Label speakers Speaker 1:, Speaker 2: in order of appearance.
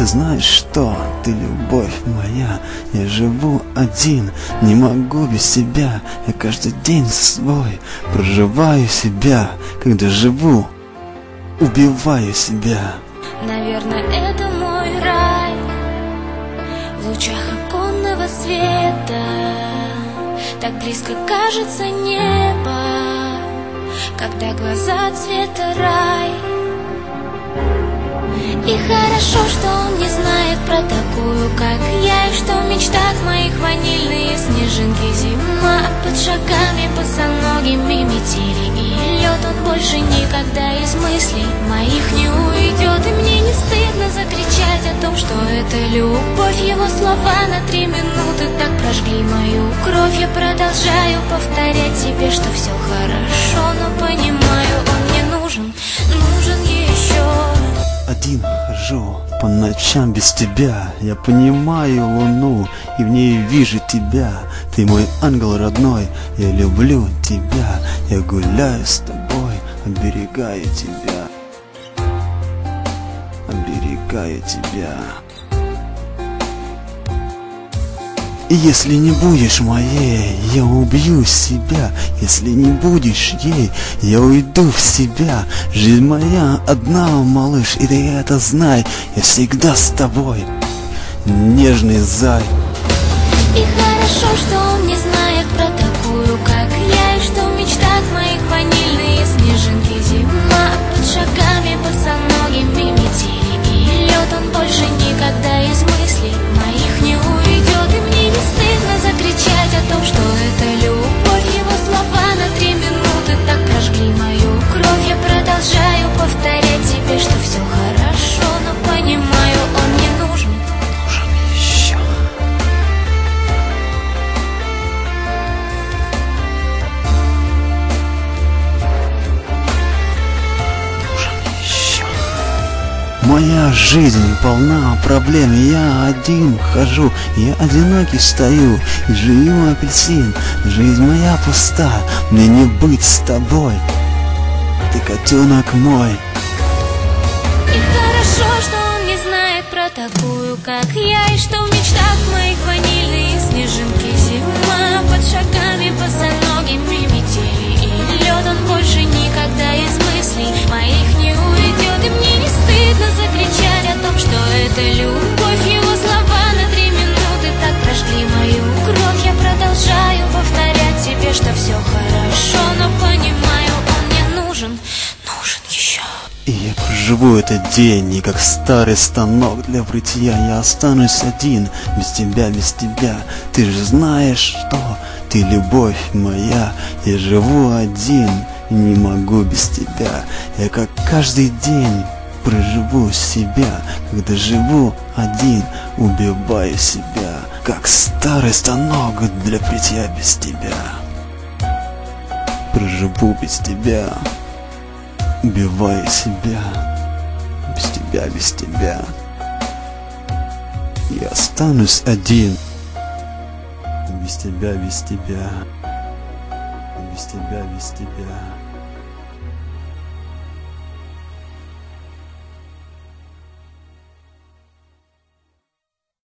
Speaker 1: знаешь что? Ты любовь моя, я живу один, не могу без тебя. Я каждый день свой проживаю себя, когда живу, убиваю себя.
Speaker 2: Наверное, это мой рай, в лучах оконного света. Так близко кажется небо, когда глаза цвета рай. И хорошо, что он не знает про такую, как я, и что в мечтах моих ванильные снежинки. Зима под шагами босоногими, метели и лед. Он больше никогда из мыслей моих не уйдет. И мне не стыдно закричать о том, что это любовь. Его слова на 3 минуты так прожгли мою кровь. Я продолжаю повторять себе, что все хорошо, но понимаю, он мне нужен еще.
Speaker 1: Один хожу по ночам без тебя. Я понимаю луну и в ней вижу тебя. Ты мой ангел родной, я люблю тебя. Я гуляю с тобой, оберегаю тебя, оберегаю тебя. И если не будешь моей, я убью себя. Если не будешь ей, я уйду в себя. Жизнь моя одна, малыш, и ты это знай. Я всегда с тобой, нежный зай.
Speaker 2: И хорошо, что он не знает про такую, как я, и что в мечтах моих ванильные снежинки. Зима под шагами босоногими, метели и лед. Он больше никогда из мыслей моих не уйдет. И мне не стыдно закричать о том, что это любовь. Его слова на 3 минуты так прожгли мою кровь. Я продолжаю повторять себе, что все хорошо, но понимаю, он мне нужен
Speaker 1: еще. Моя жизнь полна проблем, я один хожу, я одинокий стою, и жую апельсин. Жизнь моя пуста, мне не быть с тобой, ты котенок мой.
Speaker 2: И хорошо, что он не знает про такую, как я, и что в мечтах моих ванильные снежинки. Зима под шагами босоногими, метели и лед. Он больше никогда из мыслей моих не уйдет. И мне не стыдно закричать о том, что это любовь. Его слова на 3 минуты так прожгли мою кровь. Я продолжаю повторять себе, что все хорошо, но понимаю, он мне нужен еще.
Speaker 1: И я проживу этот день, и как старый станок для бритья я останусь один, без тебя, без тебя. Ты же знаешь, что ты любовь моя. Я живу один, и не могу без тебя. Я как каждый день проживу себя, когда живу один, убиваю себя, как старый станок для бритья без тебя. Проживу без тебя, убиваю себя, без тебя, без тебя. Я останусь один, без тебя, без тебя, без тебя, без тебя.